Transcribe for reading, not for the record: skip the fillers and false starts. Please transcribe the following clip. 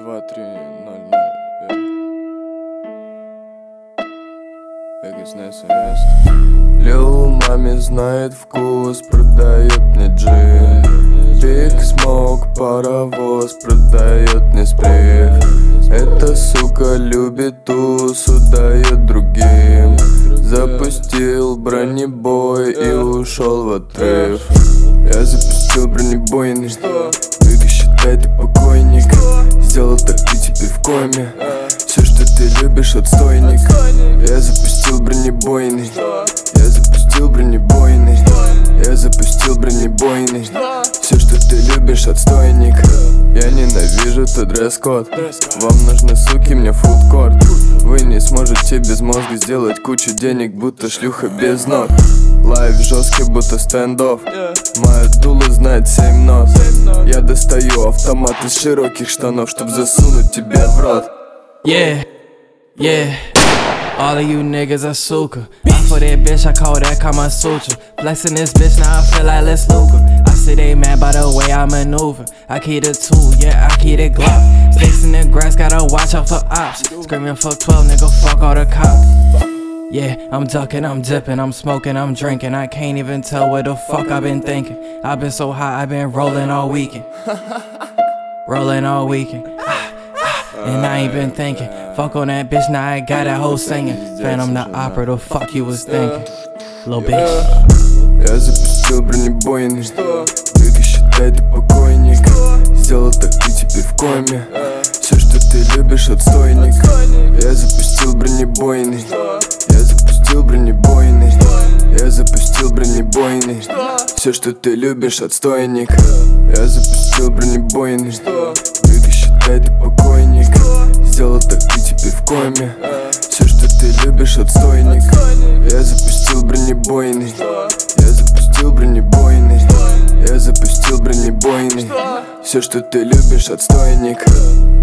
23:00. Vegas Nessa место. Лил маме знает вкус, продает мне джин. Big Smoke, паровоз, продает мне спрей. Эта сука любит тусу, дает другим. Запустил бронебой и ушел в отрыв. Я запустил бронебойный. Вика, считай, ты покойник. Сделал так, ты теперь в коме. Все, что ты любишь, отстойник. Я запустил бронебойный. Я запустил бронебойный. Я запустил бронебойный. Все, что ты любишь, отстойник. Я ненавижу тот дресс-код. Вам нужны суки, мне фудкорт. Вы не сможете без мозга сделать кучу денег, будто шлюха без ног. Лайф жесткий, будто стендов. Моя дула знает 7 нот. Я достаю автомат из широких штанов, чтоб засунуть тебе в рот. Yeah, yeah. All of you niggas are suka. I for that bitch, I call that Kama Sutra. Flexing this bitch, now I feel like let's Luka. I see they mad by the way I maneuver. I keep the tool, yeah, I keep it Glock. Sticks in the grass, gotta watch out for ops. Screaming fuck 12, nigga, fuck all the cops. Yeah, I'm ducking, I'm dipping, I'm smoking, I'm drinking. I can't even tell what the fuck I've been thinking. I've been so high, I've been rolling all weekend. Rolling all weekend. And I ain't been thinking. Fuck on that bitch, now I got that whole singing. Phantom the opera, the fuck you was thinking, little bitch. Я запустил бронебойный. Вика, считай, ты покойник. Сделал так, ты теперь в коме. Все, что ты любишь, отстойник. Я запустил бронебойный. Я запустил бронебойный. Я запустил бронебойный. Все, что ты любишь, отстойник. Я запустил бронебойный. Вика, считай, ты покойник. Сделал так, ты теперь в коме. Все, что ты любишь, отстойник. Я запустил бронебойный. Я запустил бронебойный. Я запустил бронебойный. Все, что ты любишь, отстойник.